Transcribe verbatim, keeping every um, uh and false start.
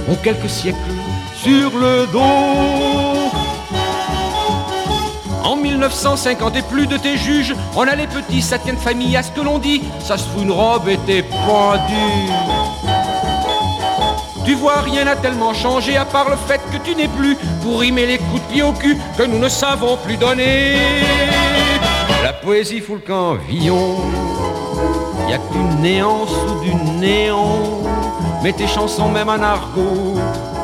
ont quelques siècles sur le dos. En mille neuf cent cinquante et plus de tes juges, on a les petits, ça tient de famille à ce que l'on dit, ça se fout une robe et t'es pendu. Tu vois, rien n'a tellement changé à part le fait que tu n'es plus pour rimer les coups de pied au cul que nous ne savons plus donner. La poésie fout le camp Villon, y a que du néant sous du néant, mais tes chansons même en argot